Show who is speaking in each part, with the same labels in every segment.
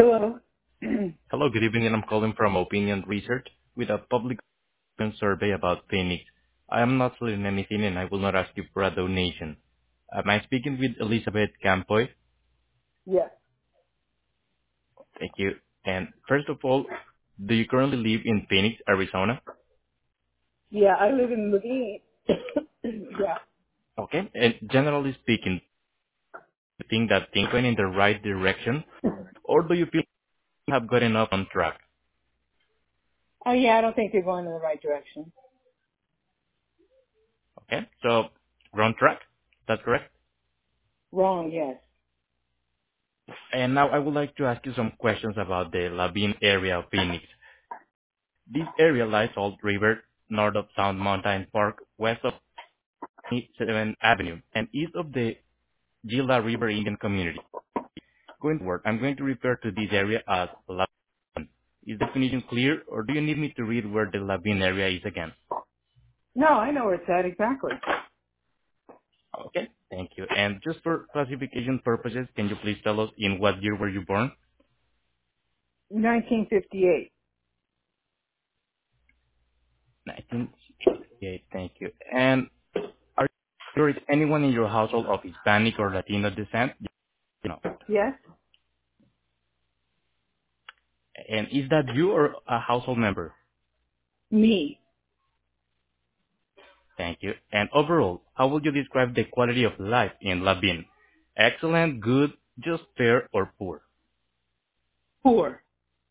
Speaker 1: Hello.
Speaker 2: Hello, good evening, and I'm calling from Opinion Research with a public opinion survey about Phoenix. I am not selling anything, and I will not ask you for a donation. Am I speaking with Elizabeth Campoy?
Speaker 1: Yes.
Speaker 2: Thank you. And first of all, do you currently live in Phoenix, Arizona?
Speaker 1: Yeah, I live in Levine. Yeah.
Speaker 2: Okay. And generally speaking, do you think that things going in the right direction, or do you feel you have gotten off on track?
Speaker 1: Oh yeah, I don't think you're going in the right direction.
Speaker 2: Okay. So, we're on track. That's correct.
Speaker 1: Wrong, yes.
Speaker 2: And now I would like to ask you some questions about the Lavin area of Phoenix. This area lies Salt River, north of Sound Mountain Park, west of 7th Avenue, and east of the Gila River Indian Community. Going forward, I'm going to refer to this area as Lavin. Is the definition clear, or do you need me to read where the Lavin area is again?
Speaker 1: No, I know where it's at exactly.
Speaker 2: Okay, thank you. And just for classification purposes, can you please tell us in what year were you born?
Speaker 1: 1958.
Speaker 2: 1968, thank you. And are you sure is anyone in your household of Hispanic or Latino descent? No.
Speaker 1: Yes?
Speaker 2: And is that you or a household member?
Speaker 1: Me.
Speaker 2: Thank you. And overall, how would you describe the quality of life in Labin? Excellent, good, just fair, or poor?
Speaker 1: Poor.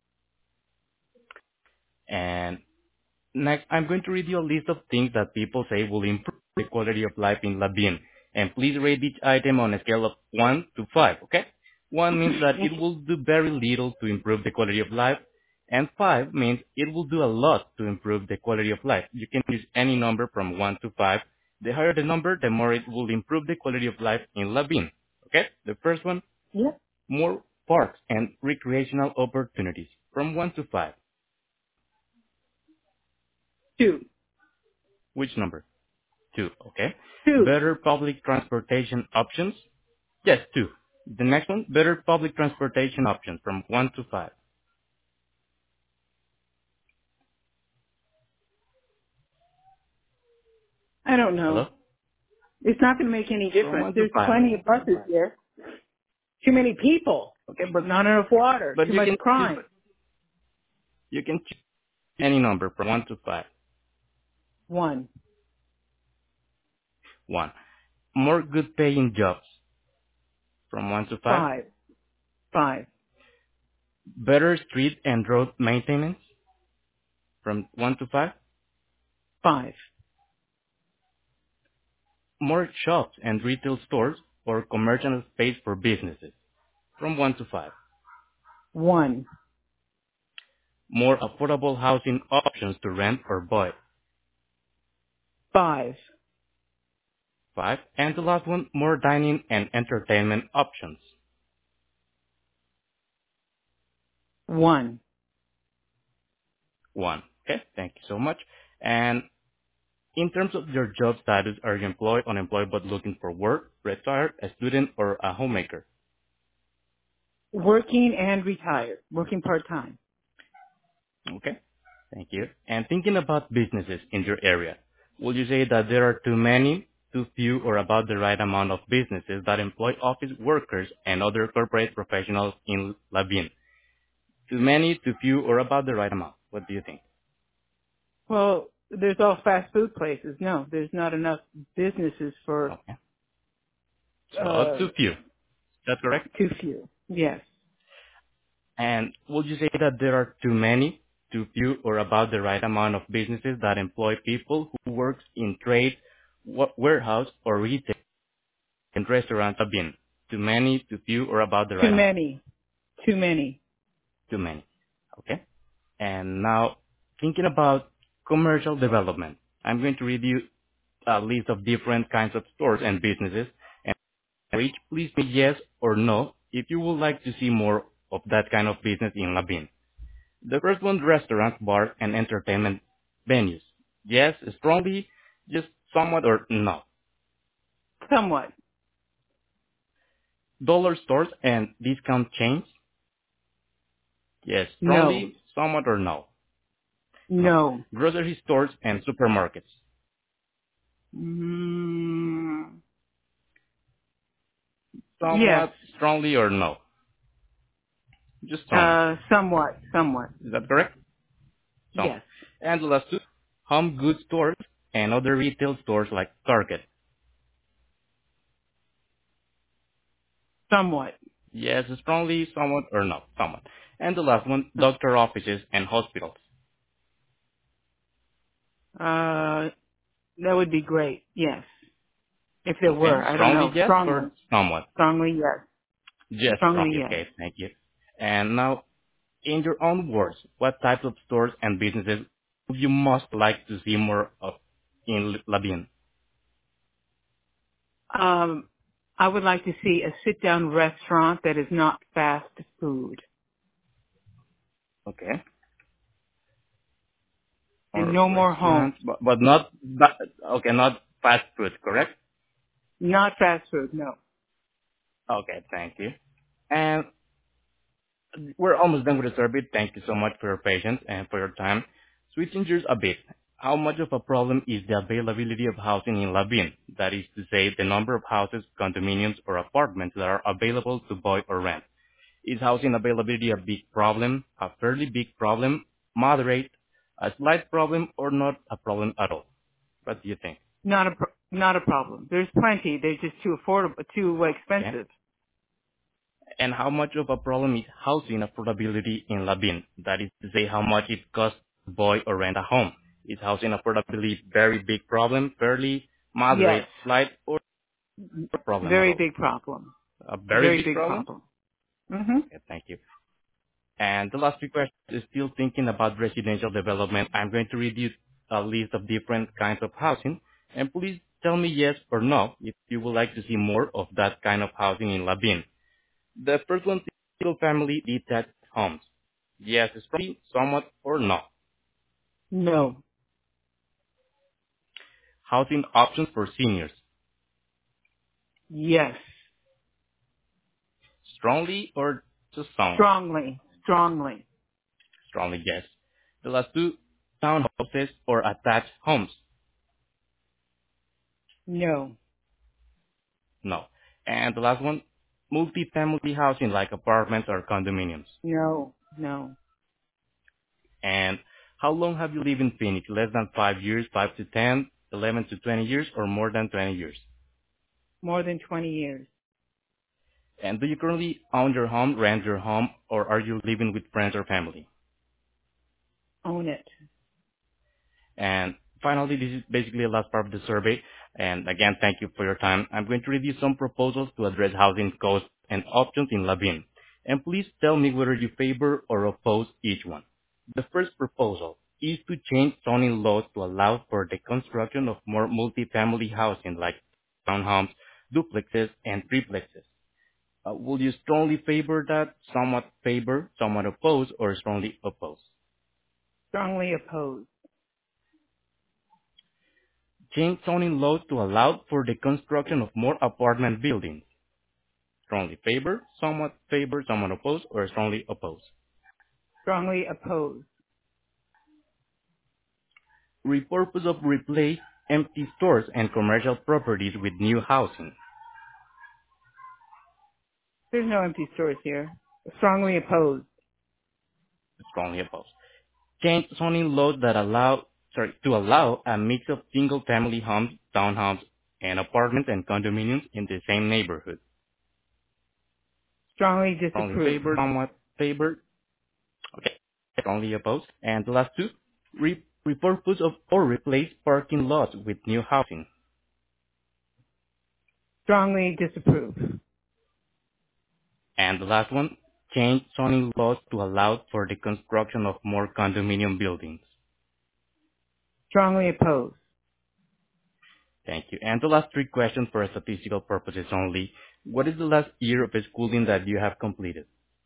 Speaker 2: And next, I'm going to read you a list of things that people say will improve the quality of life in Labin. And please rate each item on a scale of 1 to 5, okay? 1 means that it will do very little to improve the quality of life, and 5 means it will do a lot to improve the quality of life. You can use any number from 1 to 5. The higher the number, the more it will improve the quality of life in Labin. Okay? The first one,
Speaker 1: Yeah.
Speaker 2: more parks and recreational opportunities from 1 to 5.
Speaker 1: 2.
Speaker 2: Which number? 2, okay?
Speaker 1: 2.
Speaker 2: Better public transportation options? Yes, 2. The next one, better public transportation options from 1 to 5.
Speaker 1: I don't
Speaker 2: Hello?
Speaker 1: know. It's not going to make any
Speaker 2: From
Speaker 1: difference.
Speaker 2: 1 to
Speaker 1: There's
Speaker 2: 5.
Speaker 1: plenty of buses here. Too many people.
Speaker 2: Okay,
Speaker 1: Not enough water.
Speaker 2: but
Speaker 1: Too much crime.
Speaker 2: you can choose any number from 1 to 5.
Speaker 1: 1.
Speaker 2: 1. More good paying jobs from 1 to 5.
Speaker 1: 5. 5.
Speaker 2: Better street and road maintenance from 1 to 5.
Speaker 1: 5.
Speaker 2: More shops and retail stores or commercial space for businesses from 1 to 5.
Speaker 1: 1.
Speaker 2: More affordable housing options to rent or buy.
Speaker 1: 5.
Speaker 2: 5. And the last one, more dining and entertainment options.
Speaker 1: 1.
Speaker 2: 1. Okay, thank you so much. And in terms of your job status, are you employed, unemployed, but looking for work, retired, a student, or a homemaker?
Speaker 1: Working and retired. Working part-time.
Speaker 2: Okay, thank you. And thinking about businesses in your area, would you say that there are too many, too few, or about the right amount of businesses that employ office workers and other corporate professionals in Lavin? Too many, too few, or about the right amount? What do you think?
Speaker 1: Well, there's all fast food places. No, there's not enough businesses for
Speaker 2: Okay, so
Speaker 1: uh
Speaker 2: too few. Is that correct?
Speaker 1: too few. Yes.
Speaker 2: And would you say that there are too many, too few, or about the right amount of businesses that employ people who works in trade, warehouse, or retail and restaurants have been? Too many, too few, or about the
Speaker 1: Too
Speaker 2: right amount?
Speaker 1: many. Too many.
Speaker 2: Too many. Okay? And now, thinking about commercial development, I'm going to read you a list of different kinds of stores and businesses, and for each, please say yes or no if you would like to see more of that kind of business in Labin. The first one, restaurants, bars, and entertainment venues. Yes, strongly, just somewhat, or no.
Speaker 1: Somewhat.
Speaker 2: Dollar stores and discount chains. Yes,
Speaker 1: No.
Speaker 2: strongly, somewhat, or no? No.
Speaker 1: No.
Speaker 2: Grocery stores and supermarkets.
Speaker 1: Mm, yes.
Speaker 2: Somewhat, strongly, or no? Just somewhat.
Speaker 1: Somewhat. Somewhat.
Speaker 2: Is that correct? Somewhat.
Speaker 1: Yes.
Speaker 2: And the last two, home goods stores and other retail stores like Target.
Speaker 1: Somewhat.
Speaker 2: Yes, strongly, somewhat, or no? Somewhat. And the last one, doctor offices and hospitals.
Speaker 1: Uh, that would be great. Yes. If there
Speaker 2: Okay,
Speaker 1: were. I don't
Speaker 2: strongly
Speaker 1: know.
Speaker 2: yes
Speaker 1: Strongly.
Speaker 2: or somewhat?
Speaker 1: Strongly yes.
Speaker 2: Yes,
Speaker 1: Strongly
Speaker 2: strongly.
Speaker 1: yes.
Speaker 2: Okay, thank you. And now, in your own words, what types of stores and businesses would you most like to see more of in Labin?
Speaker 1: Um, I would like to see a sit-down restaurant that is not fast food
Speaker 2: Okay.
Speaker 1: and
Speaker 2: Or
Speaker 1: no more
Speaker 2: restaurants,
Speaker 1: homes.
Speaker 2: but not, okay, not fast food, correct?
Speaker 1: Not fast food. No.
Speaker 2: Okay, thank you. And we're almost done with the survey. Thank you so much for your patience and for your time. Switching gears a bit, how much of a problem is the availability of housing in Labin? That is to say, the number of houses, condominiums, or apartments that are available to buy or rent. Is housing availability a big problem, a fairly big problem, moderate, a slight problem, or not a problem at all? What do you think?
Speaker 1: Not a problem. There's plenty. They're just too affordable, too
Speaker 2: Okay.
Speaker 1: expensive.
Speaker 2: And how much of a problem is housing affordability in Labin? That is to say, how much it costs to buy or rent a home. Is housing affordability very big problem, fairly
Speaker 1: Yes.
Speaker 2: moderate, slight, or a problem at
Speaker 1: Very
Speaker 2: all?
Speaker 1: big problem.
Speaker 2: A very
Speaker 1: Very
Speaker 2: big
Speaker 1: big
Speaker 2: problem?
Speaker 1: problem. Hmm.
Speaker 2: Okay, thank you. And the last three questions is still thinking about residential development. I'm going to read you a list of different kinds of housing, and please tell me yes or no if you would like to see more of that kind of housing in Labin. The first one, single family detached homes. Yes, strongly, somewhat, or no.
Speaker 1: No.
Speaker 2: Housing options for seniors.
Speaker 1: Yes.
Speaker 2: Strongly or just somewhat.
Speaker 1: Strongly. Strongly.
Speaker 2: Strongly, yes. The last two, townhouses or attached homes.
Speaker 1: No.
Speaker 2: No. And the last one, multi-family housing like apartments or condominiums.
Speaker 1: No. No.
Speaker 2: And how long have you lived in Phoenix? Less than 5 years, 5 to 10, 11 to 20 years, or more than 20 years?
Speaker 1: More than 20 years.
Speaker 2: And do you currently own your home, rent your home, or are you living with friends or family?
Speaker 1: Own it.
Speaker 2: And finally, this is basically the last part of the survey. And again, thank you for your time. I'm going to review some proposals to address housing costs and options in Labin. And please tell me whether you favor or oppose each one. The first proposal is to change zoning laws to allow for the construction of more multifamily housing like townhomes, duplexes, and triplexes. Will you strongly favor that, somewhat favor, somewhat oppose, or strongly oppose?
Speaker 1: Strongly opposed.
Speaker 2: Change zoning laws to allow for the construction of more apartment buildings. Strongly favor, somewhat oppose, or strongly oppose.
Speaker 1: Strongly opposed.
Speaker 2: Repurpose of replace empty stores and commercial properties with new housing.
Speaker 1: There's no empty stores here. Strongly opposed.
Speaker 2: Strongly oppose. Change zoning laws that to allow a mix of single-family homes, townhomes, and apartments and condominiums in the same neighborhood.
Speaker 1: Strongly
Speaker 2: Strongly
Speaker 1: disapprove.
Speaker 2: favor, somewhat favor, okay, strongly opposed. And the last two, repurpose of or replace parking lots with new housing.
Speaker 1: Strongly disapprove.
Speaker 2: And the last one, change zoning laws to allow for the construction of more condominium buildings.
Speaker 1: Strongly opposed.
Speaker 2: Thank you. And the last three questions for statistical purposes only. What is the last year of schooling that you have completed?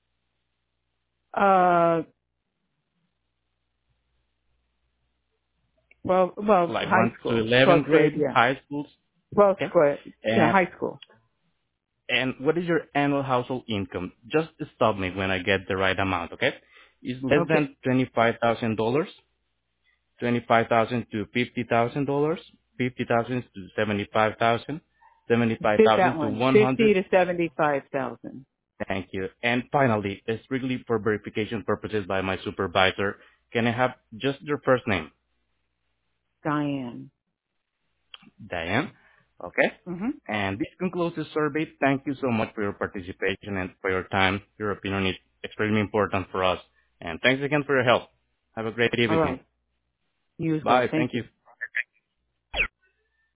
Speaker 1: Uh, well,
Speaker 2: Like
Speaker 1: high
Speaker 2: 1 to
Speaker 1: school.
Speaker 2: 11th
Speaker 1: 12th grade,
Speaker 2: grade,
Speaker 1: yeah.
Speaker 2: high schools?
Speaker 1: 12th
Speaker 2: Okay.
Speaker 1: grade, yeah,
Speaker 2: And,
Speaker 1: high school.
Speaker 2: and what is your annual household income? Just stop me when I get the right amount, okay? is less
Speaker 1: Okay.
Speaker 2: than $25,000, 25,000 to $50,000, 50,000 to 75,000,
Speaker 1: Fit
Speaker 2: 75,000
Speaker 1: that
Speaker 2: to
Speaker 1: one. 50
Speaker 2: 100.
Speaker 1: to 75,000.
Speaker 2: Thank you. And finally, strictly for verification purposes by my supervisor, can I have just your first name?
Speaker 1: Diane.
Speaker 2: Diane. Okay.
Speaker 1: Mhm.
Speaker 2: And this concludes the survey. Thank you so much for your participation and for your time. Your opinion is extremely important for us. And thanks again for your help. Have a great
Speaker 1: All
Speaker 2: evening.
Speaker 1: right. You as well.
Speaker 2: Bye.
Speaker 1: Thank
Speaker 2: Thank
Speaker 1: you.
Speaker 2: you.